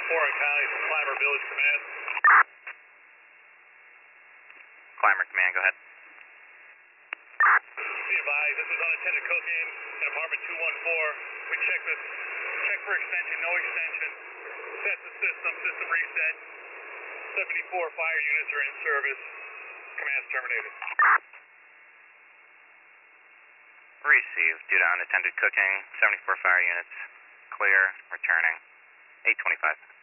on Cali from Clymer Village Command. Clymer Command, go ahead. Be advised, this was unattended cocaine in apartment 214. We check for extension, no extension. Set the system reset. 74 fire units are in service. Command's terminated. Received. Due to unattended cooking, 74 fire units clear, returning. 825.